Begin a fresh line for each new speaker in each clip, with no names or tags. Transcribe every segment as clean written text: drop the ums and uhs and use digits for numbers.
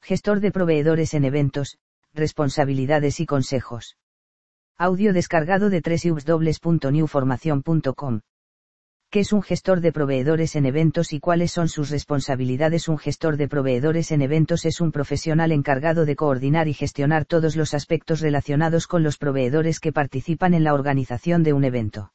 Gestor de proveedores en eventos, responsabilidades y consejos. Audio descargado de www.newformacion.com. ¿Qué es un gestor de proveedores en eventos y cuáles son sus responsabilidades? Un gestor de proveedores en eventos es un profesional encargado de coordinar y gestionar todos los aspectos relacionados con los proveedores que participan en la organización de un evento.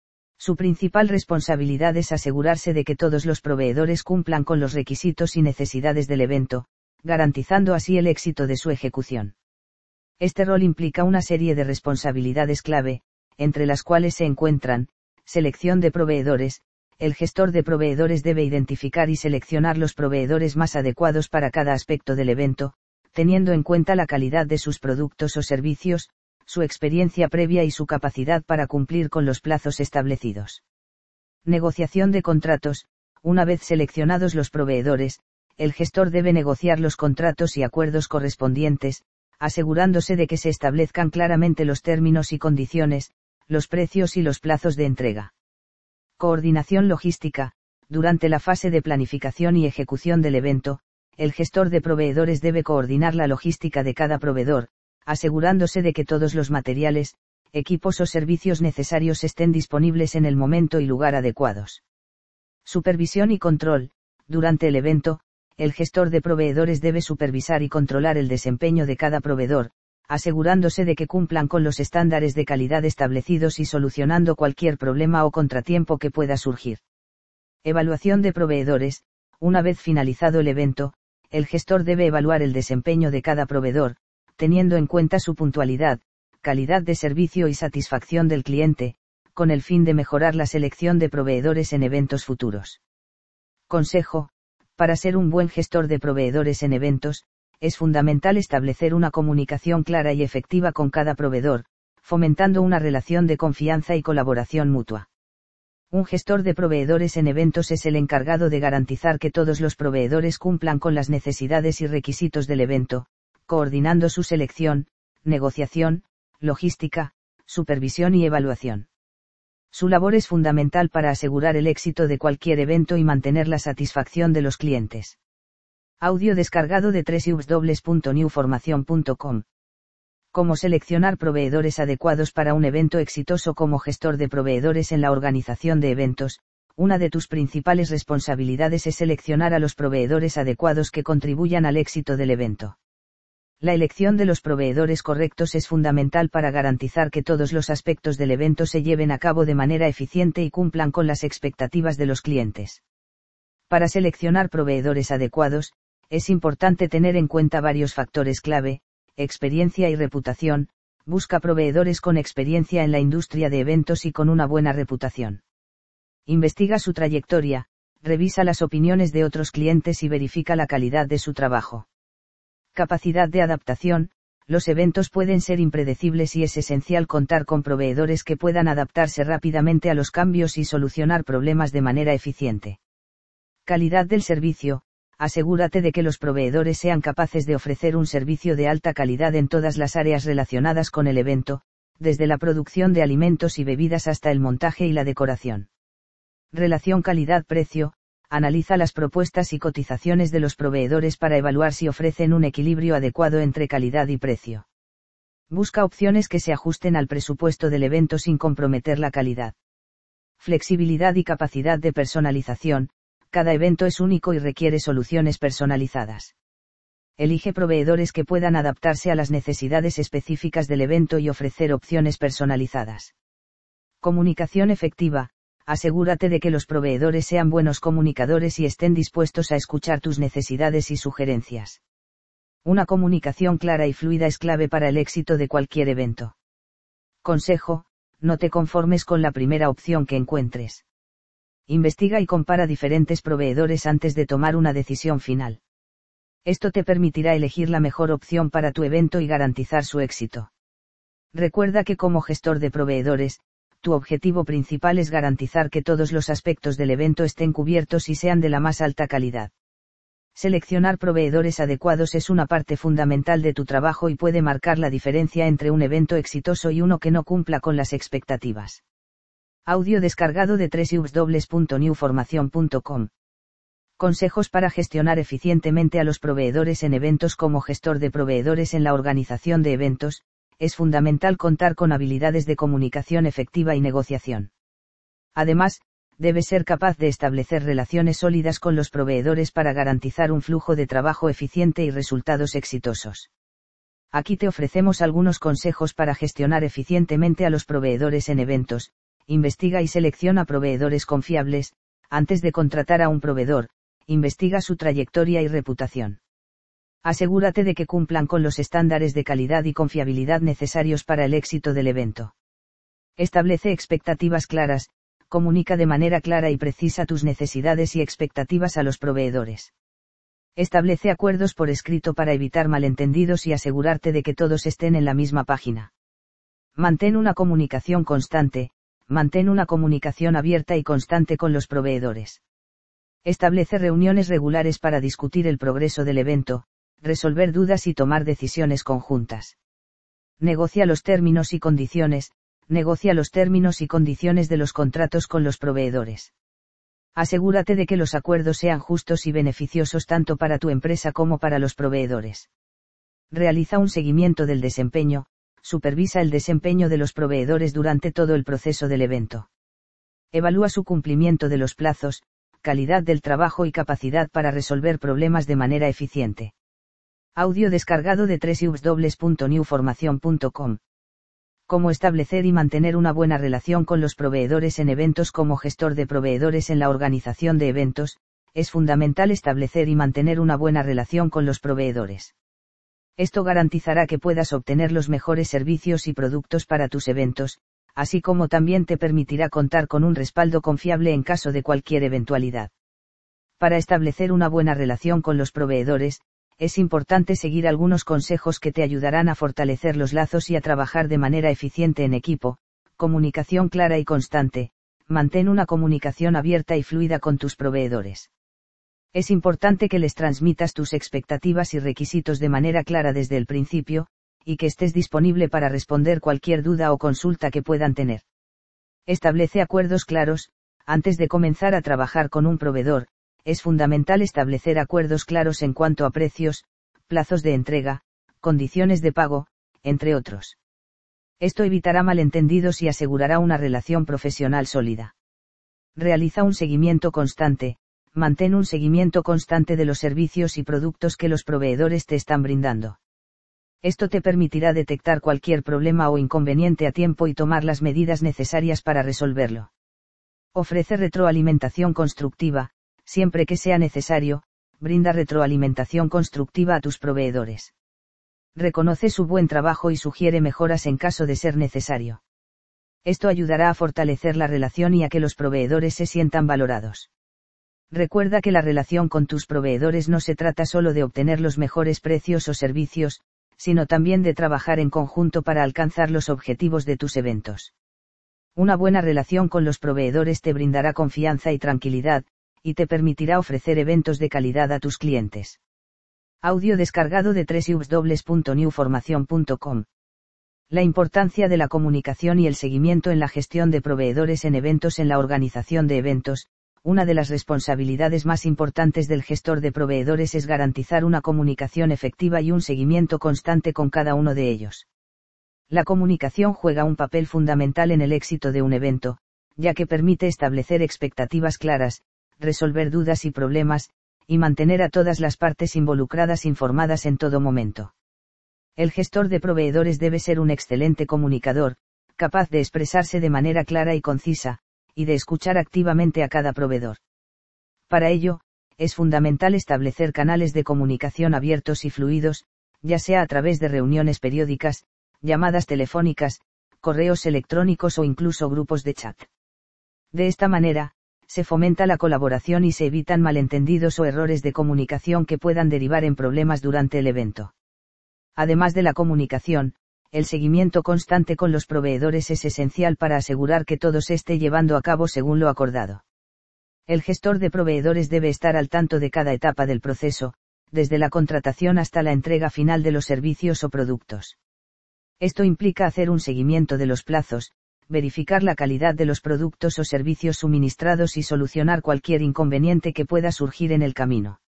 Su principal responsabilidad es asegurarse de que todos los proveedores cumplan con los requisitos y necesidades del evento, garantizando así el éxito de su ejecución. Este rol implica una serie de responsabilidades clave, entre las cuales se encuentran: selección de proveedores. El gestor de proveedores debe identificar y seleccionar los proveedores más adecuados para cada aspecto del evento, teniendo en cuenta la calidad de sus productos o servicios, su experiencia previa y su capacidad para cumplir con los plazos establecidos. Negociación de contratos. Una vez seleccionados los proveedores, el gestor debe negociar los contratos y acuerdos correspondientes, asegurándose de que se establezcan claramente los términos y condiciones, los precios y los plazos de entrega. Coordinación logística. Durante la fase de planificación y ejecución del evento, el gestor de proveedores debe coordinar la logística de cada proveedor, asegurándose de que todos los materiales, equipos o servicios necesarios estén disponibles en el momento y lugar adecuados. Supervisión y control. Durante el evento, el gestor de proveedores debe supervisar y controlar el desempeño de cada proveedor, asegurándose de que cumplan con los estándares de calidad establecidos y solucionando cualquier problema o contratiempo que pueda surgir. Evaluación de proveedores. Una vez finalizado el evento, el gestor debe evaluar el desempeño de cada proveedor, teniendo en cuenta su puntualidad, calidad de servicio y satisfacción del cliente, con el fin de mejorar la selección de proveedores en eventos futuros. Consejo. Para ser un buen gestor de proveedores en eventos, es fundamental establecer una comunicación clara y efectiva con cada proveedor, fomentando una relación de confianza y colaboración mutua. Un gestor de proveedores en eventos es el encargado de garantizar que todos los proveedores cumplan con las necesidades y requisitos del evento, coordinando su selección, negociación, logística, supervisión y evaluación. Su labor es fundamental para asegurar el éxito de cualquier evento y mantener la satisfacción de los clientes. Audio descargado de www.newformacion.com. Cómo seleccionar proveedores adecuados para un evento exitoso. Como gestor de proveedores en la organización de eventos, una de tus principales responsabilidades es seleccionar a los proveedores adecuados que contribuyan al éxito del evento. La elección de los proveedores correctos es fundamental para garantizar que todos los aspectos del evento se lleven a cabo de manera eficiente y cumplan con las expectativas de los clientes. Para seleccionar proveedores adecuados, es importante tener en cuenta varios factores clave: experiencia y reputación. Busca proveedores con experiencia en la industria de eventos y con una buena reputación. Investiga su trayectoria, revisa las opiniones de otros clientes y verifica la calidad de su trabajo. Capacidad de adaptación. Los eventos pueden ser impredecibles y es esencial contar con proveedores que puedan adaptarse rápidamente a los cambios y solucionar problemas de manera eficiente. Calidad del servicio. Asegúrate de que los proveedores sean capaces de ofrecer un servicio de alta calidad en todas las áreas relacionadas con el evento, desde la producción de alimentos y bebidas hasta el montaje y la decoración. Relación calidad-precio. Analiza las propuestas y cotizaciones de los proveedores para evaluar si ofrecen un equilibrio adecuado entre calidad y precio. Busca opciones que se ajusten al presupuesto del evento sin comprometer la calidad. Flexibilidad y capacidad de personalización. Cada evento es único y requiere soluciones personalizadas. Elige proveedores que puedan adaptarse a las necesidades específicas del evento y ofrecer opciones personalizadas. Comunicación efectiva. Asegúrate de que los proveedores sean buenos comunicadores y estén dispuestos a escuchar tus necesidades y sugerencias. Una comunicación clara y fluida es clave para el éxito de cualquier evento. Consejo: no te conformes con la primera opción que encuentres. Investiga y compara diferentes proveedores antes de tomar una decisión final. Esto te permitirá elegir la mejor opción para tu evento y garantizar su éxito. Recuerda que como gestor de proveedores, tu objetivo principal es garantizar que todos los aspectos del evento estén cubiertos y sean de la más alta calidad. Seleccionar proveedores adecuados es una parte fundamental de tu trabajo y puede marcar la diferencia entre un evento exitoso y uno que no cumpla con las expectativas. Audio descargado de www.newformacion.com. Consejos para gestionar eficientemente a los proveedores en eventos. Como gestor de proveedores en la organización de eventos, es fundamental contar con habilidades de comunicación efectiva y negociación. Además, debes ser capaz de establecer relaciones sólidas con los proveedores para garantizar un flujo de trabajo eficiente y resultados exitosos. Aquí te ofrecemos algunos consejos para gestionar eficientemente a los proveedores en eventos. Investiga y selecciona proveedores confiables. Antes de contratar a un proveedor, investiga su trayectoria y reputación. Asegúrate de que cumplan con los estándares de calidad y confiabilidad necesarios para el éxito del evento. Establece expectativas claras. Comunica de manera clara y precisa tus necesidades y expectativas a los proveedores. Establece acuerdos por escrito para evitar malentendidos y asegurarte de que todos estén en la misma página. Mantén una comunicación constante. Mantén una comunicación abierta y constante con los proveedores. Establece reuniones regulares para discutir el progreso del evento, resolver dudas y tomar decisiones conjuntas. Negocia los términos y condiciones. Negocia los términos y condiciones de los contratos con los proveedores. Asegúrate de que los acuerdos sean justos y beneficiosos tanto para tu empresa como para los proveedores. Realiza un seguimiento del desempeño. Supervisa el desempeño de los proveedores durante todo el proceso del evento. Evalúa su cumplimiento de los plazos, calidad del trabajo y capacidad para resolver problemas de manera eficiente. Audio descargado de www.newformacion.com. Cómo establecer y mantener una buena relación con los proveedores en eventos. Como gestor de proveedores en la organización de eventos, es fundamental establecer y mantener una buena relación con los proveedores. Esto garantizará que puedas obtener los mejores servicios y productos para tus eventos, así como también te permitirá contar con un respaldo confiable en caso de cualquier eventualidad. Para establecer una buena relación con los proveedores, es importante seguir algunos consejos que te ayudarán a fortalecer los lazos y a trabajar de manera eficiente en equipo. Comunicación clara y constante. Mantén una comunicación abierta y fluida con tus proveedores. Es importante que les transmitas tus expectativas y requisitos de manera clara desde el principio, y que estés disponible para responder cualquier duda o consulta que puedan tener. Establece acuerdos claros. Antes de comenzar a trabajar con un proveedor, es fundamental establecer acuerdos claros en cuanto a precios, plazos de entrega, condiciones de pago, entre otros. Esto evitará malentendidos y asegurará una relación profesional sólida. Realiza un seguimiento constante. Mantén un seguimiento constante de los servicios y productos que los proveedores te están brindando. Esto te permitirá detectar cualquier problema o inconveniente a tiempo y tomar las medidas necesarias para resolverlo. Ofrece retroalimentación constructiva. Siempre que sea necesario, brinda retroalimentación constructiva a tus proveedores. Reconoce su buen trabajo y sugiere mejoras en caso de ser necesario. Esto ayudará a fortalecer la relación y a que los proveedores se sientan valorados. Recuerda que la relación con tus proveedores no se trata solo de obtener los mejores precios o servicios, sino también de trabajar en conjunto para alcanzar los objetivos de tus eventos. Una buena relación con los proveedores te brindará confianza y tranquilidad, y te permitirá ofrecer eventos de calidad a tus clientes. Audio descargado de www.newformacion.com. La importancia de la comunicación y el seguimiento en la gestión de proveedores en eventos. En la organización de eventos, una de las responsabilidades más importantes del gestor de proveedores es garantizar una comunicación efectiva y un seguimiento constante con cada uno de ellos. La comunicación juega un papel fundamental en el éxito de un evento, ya que permite establecer expectativas claras, resolver dudas y problemas, y mantener a todas las partes involucradas informadas en todo momento. El gestor de proveedores debe ser un excelente comunicador, capaz de expresarse de manera clara y concisa, y de escuchar activamente a cada proveedor. Para ello, es fundamental establecer canales de comunicación abiertos y fluidos, ya sea a través de reuniones periódicas, llamadas telefónicas, correos electrónicos o incluso grupos de chat. De esta manera, se fomenta la colaboración y se evitan malentendidos o errores de comunicación que puedan derivar en problemas durante el evento. Además de la comunicación, el seguimiento constante con los proveedores es esencial para asegurar que todo se esté llevando a cabo según lo acordado. El gestor de proveedores debe estar al tanto de cada etapa del proceso, desde la contratación hasta la entrega final de los servicios o productos. Esto implica hacer un seguimiento de los plazos, verificar la calidad de los productos o servicios suministrados y solucionar cualquier inconveniente que pueda surgir en el camino.